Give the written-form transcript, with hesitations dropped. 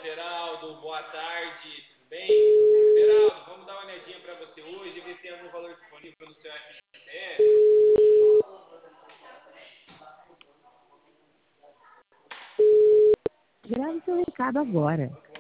Geraldo, boa tarde, tudo bem? Geraldo, vamos dar uma olhadinha para você hoje, ver se tem algum valor disponível no seu FGTS. Grave seu recado agora.